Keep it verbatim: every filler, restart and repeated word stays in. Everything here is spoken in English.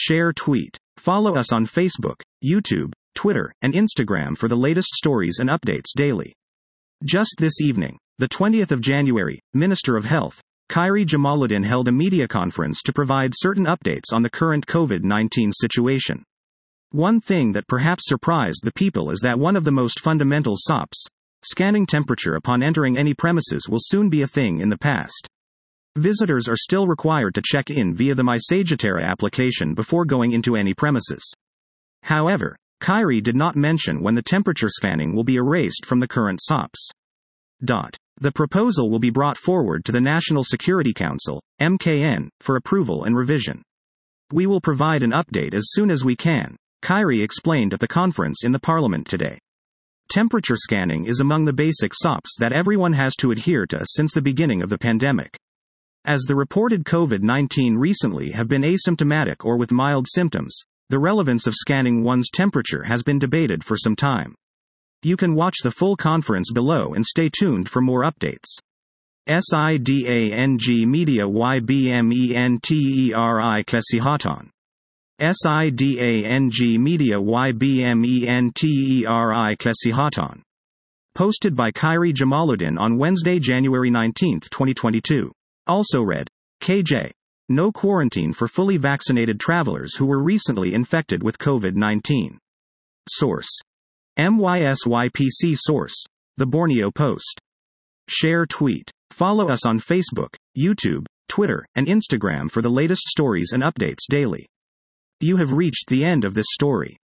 Share tweet. Follow us on Facebook, YouTube, Twitter, and Instagram for the latest stories and updates daily. Just this evening, the twentieth of January, Minister of Health, Khairi Jamaluddin held a media conference to provide certain updates on the current COVID nineteen situation. One thing that perhaps surprised the people is that one of the most fundamental S O Ps, scanning temperature upon entering any premises, will soon be a thing in the past. Visitors are still required to check in via the MySagittera application before going into any premises. However, Khairi did not mention when the temperature scanning will be erased from the current S O Ps. Dot. The proposal will be brought forward to the National Security Council, M K N, for approval and revision. We will provide an update as soon as we can, Khairi explained at the conference in the Parliament today. Temperature scanning is among the basic S O Ps that everyone has to adhere to since the beginning of the pandemic. As the reported COVID nineteen recently have been asymptomatic or with mild symptoms, the relevance of scanning one's temperature has been debated for some time. You can watch the full conference below and stay tuned for more updates. SIDANG Media YBMENTERI Kesihatan. SIDANG Media YBMENTERI Kesihatan. Posted by Khairi Jamaluddin on Wednesday, January nineteenth, twenty twenty-two. Also read, K J. No quarantine for fully vaccinated travelers who were recently infected with COVID nineteen. Source. M Y S Y P C Source. The Borneo Post. Share tweet. Follow us on Facebook, YouTube, Twitter, and Instagram for the latest stories and updates daily. You have reached the end of this story.